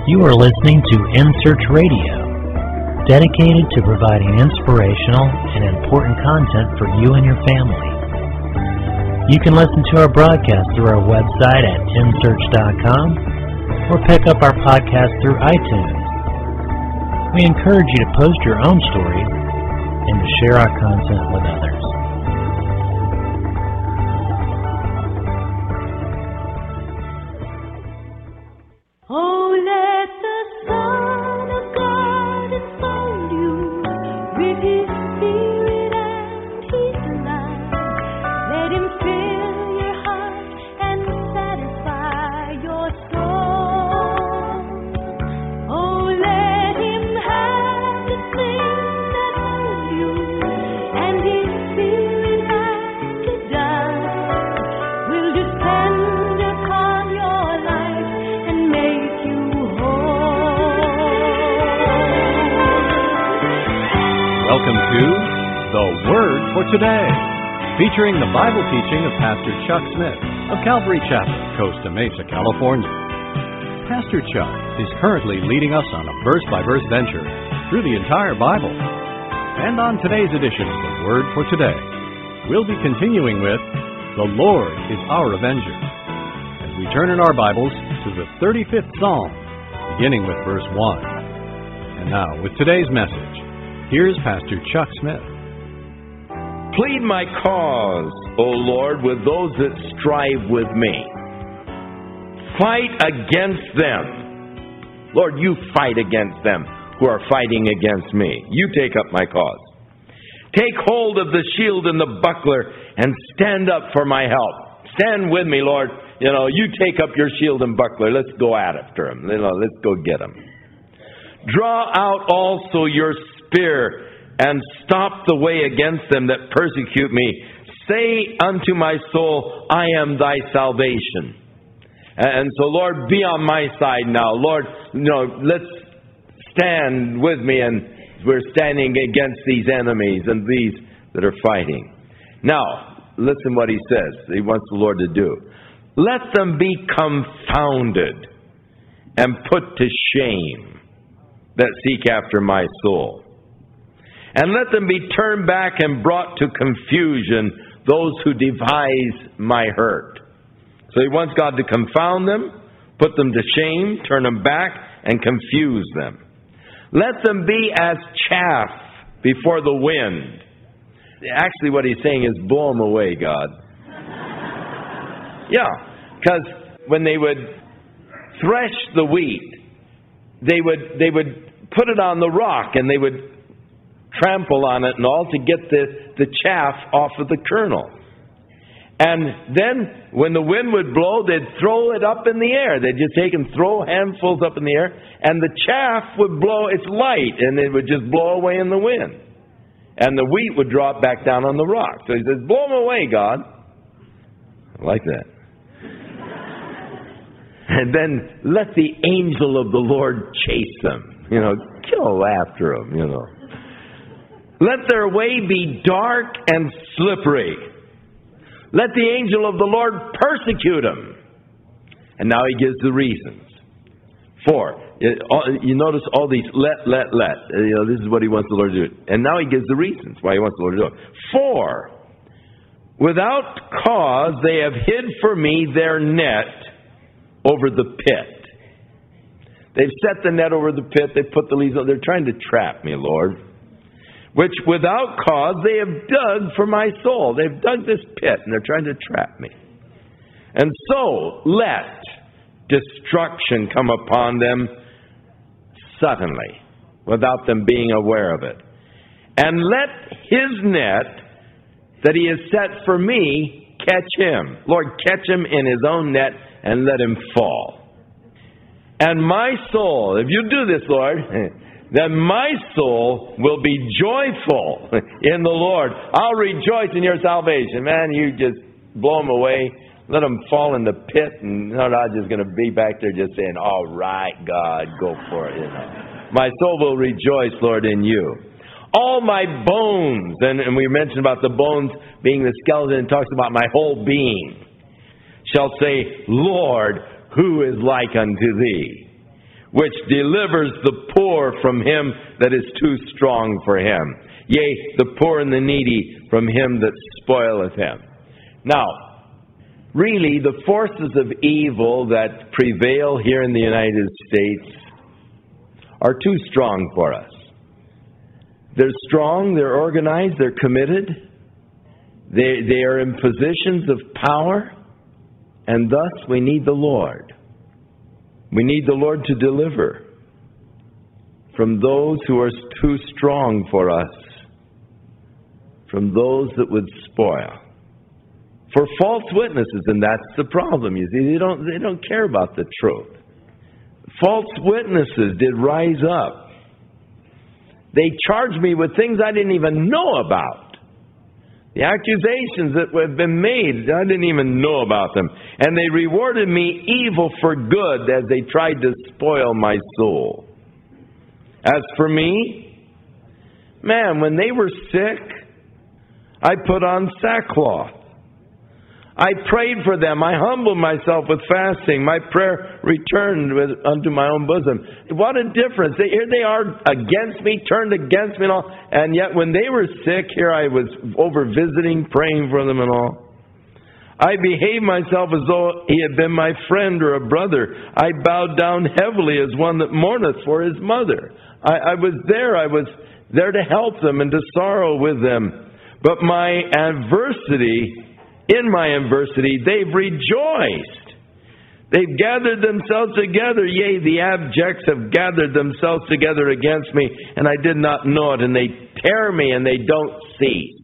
You are listening to InSearch Radio, dedicated to providing inspirational and important content for you and your family. You can listen to our broadcast through our website at insearch.com or pick up our podcast through iTunes. We encourage you to post your own stories and to share our content with others. Welcome to The Word for Today, featuring the Bible teaching of Pastor Chuck Smith of Calvary Chapel, Costa Mesa, California. Pastor Chuck is currently leading us on a verse-by-verse venture through the entire Bible. And on today's edition of The Word for Today, we'll be continuing with The Lord is Our Avenger, as we turn in our Bibles to the 35th Psalm, beginning with verse 1. And now, with today's message, here's Pastor Chuck Smith. Plead my cause, O Lord, with those that strive with me. Fight against them. Lord, you fight against them who are fighting against me. You take up my cause. Take hold of the shield and the buckler and stand up for my help. Stand with me, Lord. You take up your shield and buckler. Let's go after them. Let's go get them. Draw out also your spear and stop the way against them that persecute me. Say unto my soul, I am thy salvation. And so, Lord, be on my side now. Lord, let's stand with me, and we're standing against these enemies and these that are fighting. Now, listen what he says. He wants the Lord to do. Let them be confounded and put to shame that seek after my soul. And let them be turned back and brought to confusion, those who devise my hurt. So he wants God to confound them, put them to shame, turn them back, and confuse them. Let them be as chaff before the wind. Actually, what he's saying is, blow them away, God. Yeah, because when they would thresh the wheat, they would put it on the rock, and they would trample on it and all to get the chaff off of the kernel. And then when the wind would blow, they'd throw it up in the air. They'd just take and throw handfuls up in the air, and the chaff would blow. It's light, and it would just blow away in the wind. And the wheat would drop back down on the rock. So he says, blow them away, God. I like that. And then let the angel of the Lord chase them. Go after them, Let their way be dark and slippery. Let the angel of the Lord persecute them. And now he gives the reasons. For, you notice all these let. This is what he wants the Lord to do. And now he gives the reasons why he wants the Lord to do it. For, without cause they have hid for me their net over the pit. They've set the net over the pit. They've put the leaves on. They're trying to trap me, Lord. Which without cause they have dug for my soul. They've dug this pit and they're trying to trap me. And so let destruction come upon them suddenly, without them being aware of it. And let his net that he has set for me catch him. Lord, catch him in his own net and let him fall. And my soul, if you do this, Lord, then my soul will be joyful in the Lord. I'll rejoice in your salvation. Man, you just blow them away. Let them fall in the pit, and I'm just going to be back there just saying, all right, God, go for it. My soul will rejoice, Lord, in you. All my bones, and we mentioned about the bones being the skeleton, it talks about my whole being, shall say, Lord, who is like unto thee? which delivers the poor from him that is too strong for him. Yea, the poor and the needy from him that spoileth him. Now, really, the forces of evil that prevail here in the United States are too strong for us. They're strong, they're organized, they're committed. They are in positions of power, and thus we need the Lord. We need the Lord to deliver from those who are too strong for us, from those that would spoil. For false witnesses, and that's the problem, you see, they don't care about the truth. False witnesses did rise up. They charged me with things I didn't even know about. The accusations that have been made, I didn't even know about them. And they rewarded me evil for good as they tried to spoil my soul. As for me, man, when they were sick, I put on sackcloth. I prayed for them. I humbled myself with fasting. My prayer returned unto my own bosom. What a difference. Here they are against me, turned against me and all. And yet when they were sick, here I was over visiting, praying for them and all. I behaved myself as though he had been my friend or a brother. I bowed down heavily as one that mourneth for his mother. I was there to help them and to sorrow with them. But in my adversity, they've rejoiced. They've gathered themselves together. Yea, the abjects have gathered themselves together against me, and I did not know it. And they tear me, and they don't cease.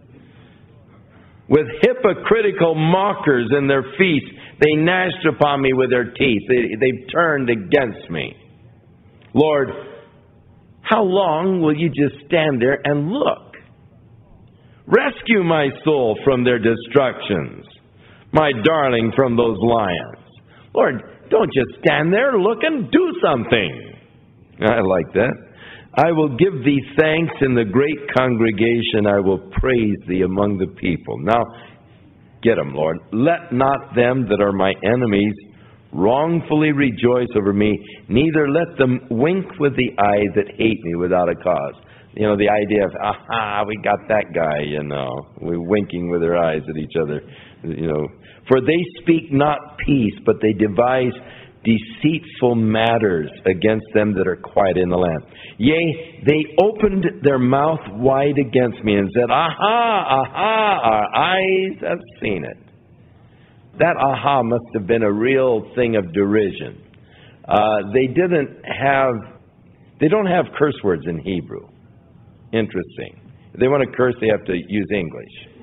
With hypocritical mockers in their feasts, they gnashed upon me with their teeth. They've turned against me. Lord, how long will you just stand there and look? Rescue my soul from their destructions, my darling from those lions. Lord, don't just stand there, look and do something. I like that. I will give thee thanks in the great congregation. I will praise thee among the people. Now, get them, Lord. Let not them that are my enemies wrongfully rejoice over me, neither let them wink with the eye that hate me without a cause. You know, the idea of, we got that guy, you know. We're winking with their eyes at each other, you know. For they speak not peace, but they devise deceitful matters against them that are quiet in the land. Yea, they opened their mouth wide against me and said, our eyes have seen it. That must have been a real thing of derision. They don't have curse words in Hebrew. Interesting. If they want to curse, they have to use English.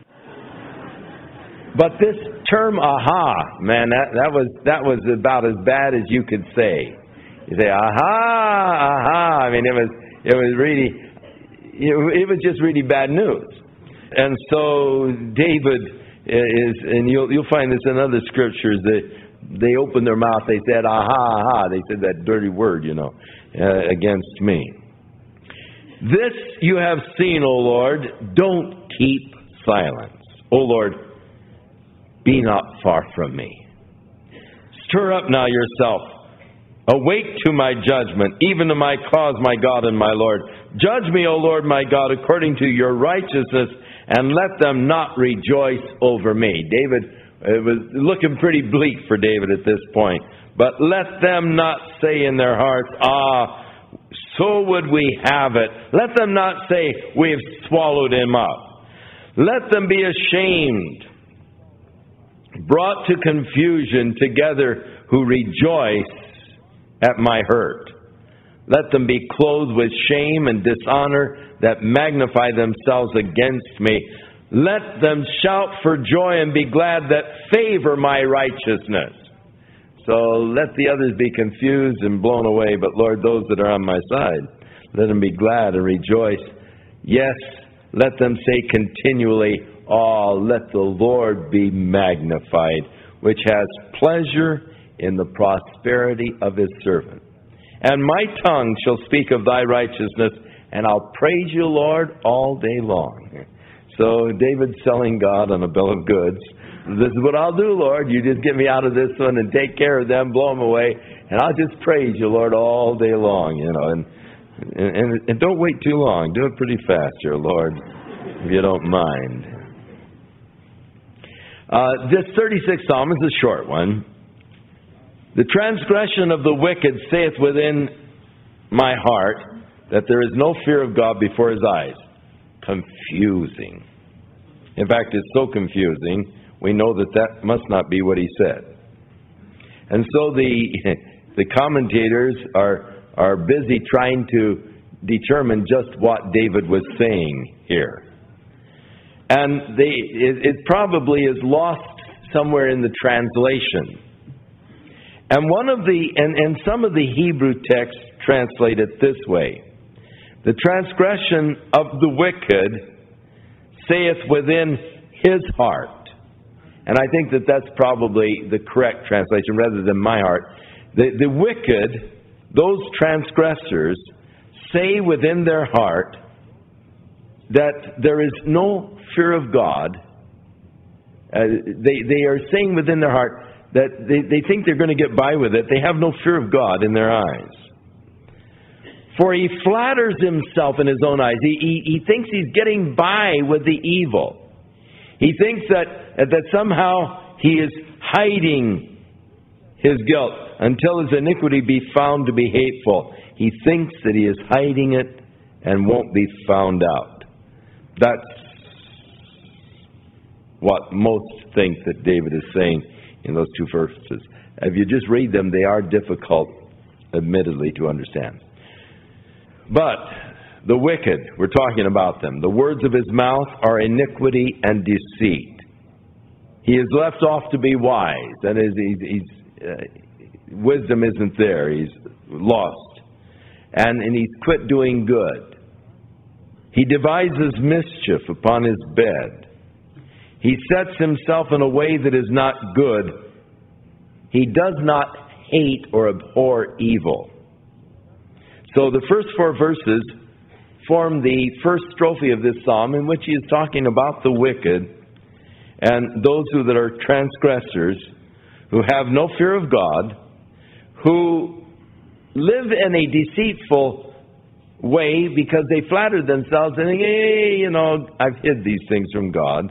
But this term man, that was about as bad as you could say. You say I mean, it was just really bad news. And so David is, and you'll find this in other scriptures, that they opened their mouth, they said they said that dirty word, you know, against me. This you have seen, O Lord, don't keep silence. O Lord, be not far from me. Stir up now yourself. Awake to my judgment, even to my cause, my God and my Lord. Judge me, O Lord my God, according to your righteousness, and let them not rejoice over me. David, it was looking pretty bleak for David at this point. But let them not say in their hearts, so would we have it. Let them not say, we have swallowed him up. Let them be ashamed, brought to confusion together who rejoice at my hurt. Let them be clothed with shame and dishonor that magnify themselves against me. Let them shout for joy and be glad that favor my righteousness. So let the others be confused and blown away, but Lord, those that are on my side, let them be glad and rejoice. Yes, let them say continually, let the Lord be magnified, which has pleasure in the prosperity of his servant. And my tongue shall speak of thy righteousness, and I'll praise you, Lord, all day long. So David's selling God on a bill of goods This is what I'll do, Lord. You just get me out of this one and take care of them, blow them away, and I'll just praise you, Lord, all day long, you know. And don't wait too long. Do it pretty fast here, Lord, if you don't mind. This 36th Psalm is a short one. The transgression of the wicked saith within my heart that there is no fear of God before his eyes. Confusing. In fact, it's so confusing, we know that that must not be what he said. And so the commentators are busy trying to determine just what David was saying here. And it probably is lost somewhere in the translation. And some of the Hebrew texts translate it this way. The transgression of the wicked saith within his heart. And I think that that's probably the correct translation rather than my heart. The wicked, those transgressors, say within their heart that there is no fear of God. They are saying within their heart that they think they're going to get by with it. They have no fear of God in their eyes. For he flatters himself in his own eyes. He thinks he's getting by with the evil. He thinks that somehow he is hiding his guilt until his iniquity be found to be hateful. He thinks that he is hiding it and won't be found out. That's what most think that David is saying in those two verses. If you just read them, they are difficult, admittedly, to understand. But the wicked, we're talking about them. The words of his mouth are iniquity and deceit. He is left off to be wise, and wisdom isn't there. He's lost. And he's quit doing good. He devises mischief upon his bed. He sets himself in a way that is not good. He does not hate or abhor evil. So the first four verses form the first strophe of this psalm, in which he is talking about the wicked and those that are transgressors, who have no fear of God, who live in a deceitful way because they flatter themselves and think, hey, you know, I've hid these things from God.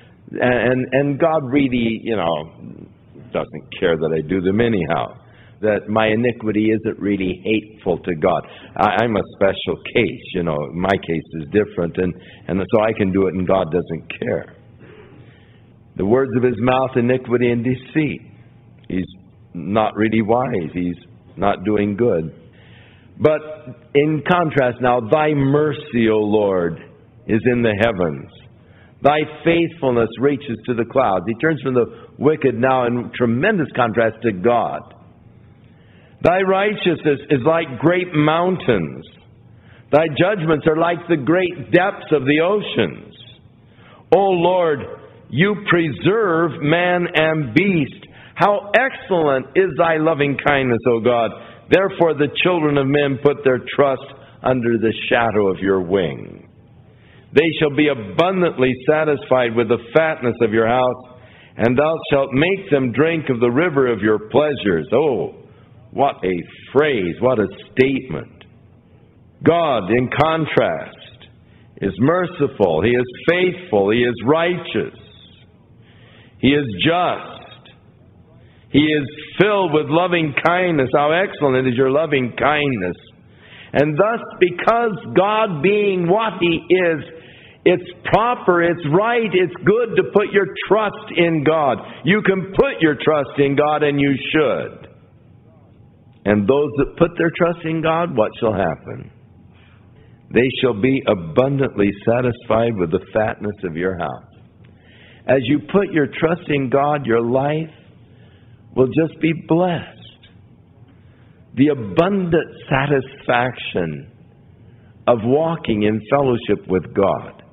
And God really, you know, doesn't care that I do them anyhow. That my iniquity isn't really hateful to God. I'm a special case, you know. My case is different, and so I can do it and God doesn't care. The words of his mouth, iniquity and deceit. He's not really wise. He's not doing good. But in contrast now, thy mercy, O Lord, is in the heavens. Thy faithfulness reaches to the clouds. He turns from the wicked now in tremendous contrast to God. Thy righteousness is like great mountains. Thy judgments are like the great depths of the oceans. O Lord, you preserve man and beast. How excellent is thy loving kindness, O God. Therefore the children of men put their trust under the shadow of your wing. They shall be abundantly satisfied with the fatness of your house, and thou shalt make them drink of the river of your pleasures. Oh, what a phrase, what a statement. God, in contrast, is merciful. He is faithful. He is righteous. He is just. He is filled with loving kindness. How excellent is your loving kindness. And thus, because God being what He is, it's proper, it's right, it's good to put your trust in God. You can put your trust in God, and you should. And those that put their trust in God, what shall happen? They shall be abundantly satisfied with the fatness of your house. As you put your trust in God, your life will just be blessed. The abundant satisfaction of walking in fellowship with God.